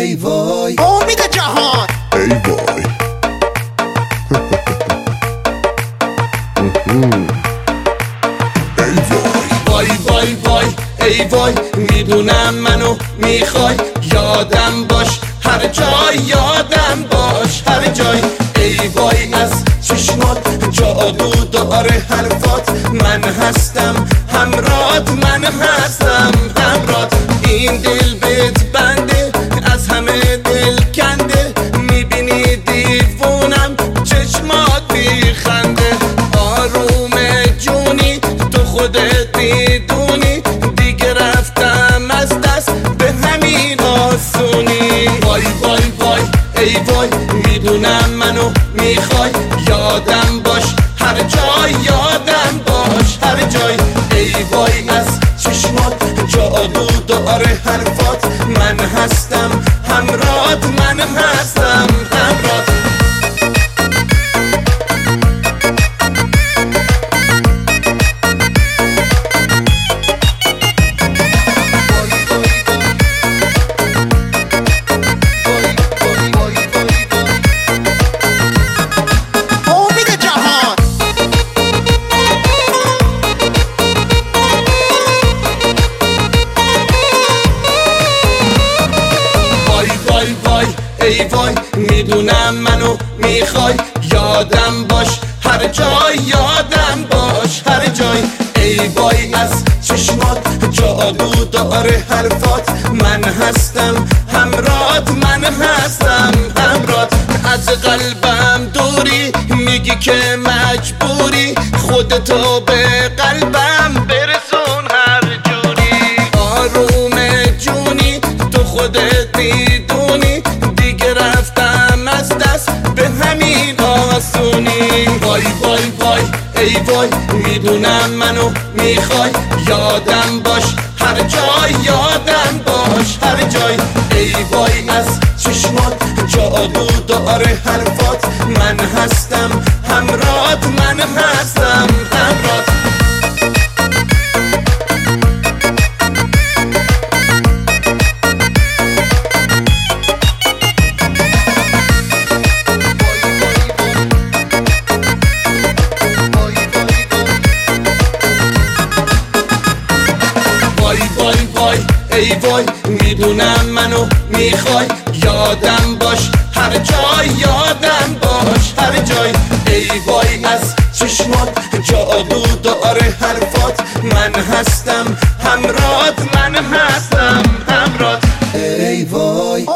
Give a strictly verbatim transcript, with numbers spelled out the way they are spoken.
ای وای امید جهان ای وای ای وای وای وای وای ای وای میدونم منو میخوای یادم باش هر جای یادم باش هر جای ای وای از چشمات جادو داره حرفات من هستم همرات من هستم همرات این دل بهت بنده از همه دل کنده میبینی دیوونم چشمات میخنده آروم جونی تو خودت میدونی دیگه رفتم از دست به همین آسونی وای وای وای ای وای میدونم منو میخوای یادم باش هر جای یادم باش هر جای ای وای از چشمات جادو داره حرفات من هستم همرات من هستم همرات ای وای میدونم منو میخوای یادم باش هر جای یادم باش هر جای ای وای از چشمات جادو داره حرفات من هستم همرات من هستم همرات از قلبم دوری میگی که مجبوری خودتو به قلبم برسون هر جوری آروم جونی تو خودت میدونی رفتم از دست به همین آسونی وای وای وای ای وای میدونم منو میخوای یادم باش هر جای یادم باش هر جای ای وای از چشمات جادو داره حرفات من هستم همرات من هستم همرات ای وای میدونم منو میخوای یادم باش هر جای یادم باش هر جای ای وای از چشمات جادو داره حرفات من هستم همرات من هستم همرات ای وای